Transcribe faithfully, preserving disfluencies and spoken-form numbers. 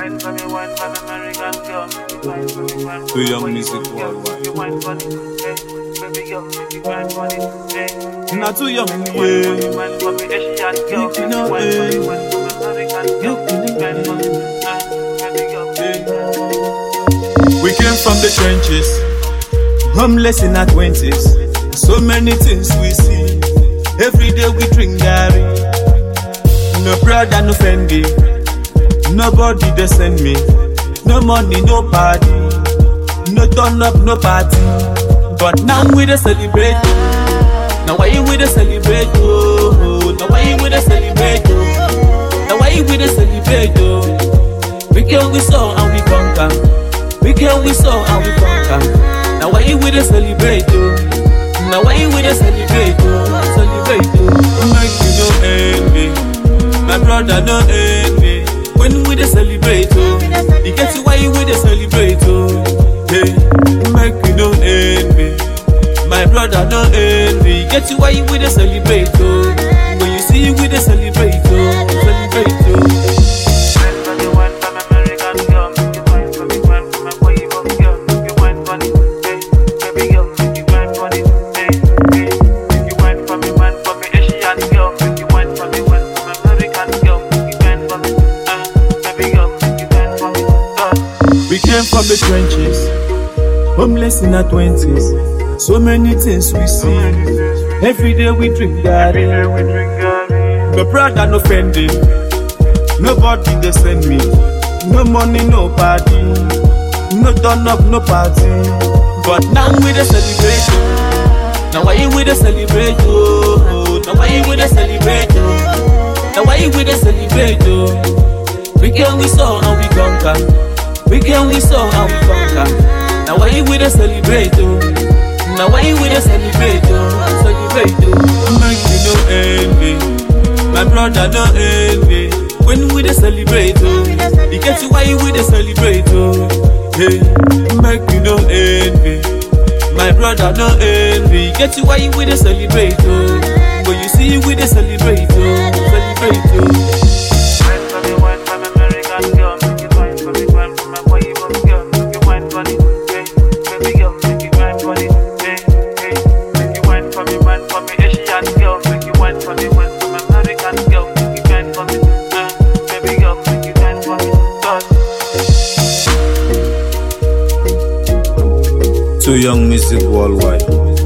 Wine for me, wine for me, American girl. Wine for me, wine for Too me, young wine music for me, girl. worldwide. You wine for me, hey, baby girl, make you wine for me, hey. Not too young, Wine for me, yeah. wine for me, Asian girl. You know, Wine for me, eh. wine for me, American girl. Wine for me, hey, baby girl. We came from the trenches, homeless in our twenties. So many things we see. Every day we drink Gary. No brother, no Fendi. Nobody they send me. No money, no party. No turn up, no party. But now we the celebrate. Now why you with the celebrate? Oh, now why you with the celebrate? Oh, now why you with the celebrate? Oh, we can we saw and we conquer. We can we saw and we conquer. Now why you with the celebrate? Oh, now why you with the celebrate? Oh, celebrate. Oh, make you no envy. My brother no envy. When we the celebrate? Oh, you get to why you with the celebrate? Oh, hey, make you no envy. My brother no envy. Get you why you with the celebrate? Oh, when you see you with the celebrate? Oh, celebrate. Oh. We came from the trenches, homeless in our twenties. So many things we see. Every day we drink Gary. No brother, no Fendi. Nobody they send me. No money, no party. No turn up, no party. But now we the celebration. Now why you with the celebration? Oh, now why you with the celebration? Now why you with the celebration? We can we saw and we conquer. We can we saw and we conquer. Now why you with the celebrate? Now why you with the celebrate? Celebrate. Make you no envy. My brother no envy. When we the celebrate, you get you why you with the celebrate. Hey, make you no envy. My brother no envy. Get you why you with the celebrate. When you see you with the celebrate, celebrate. Too young music worldwide.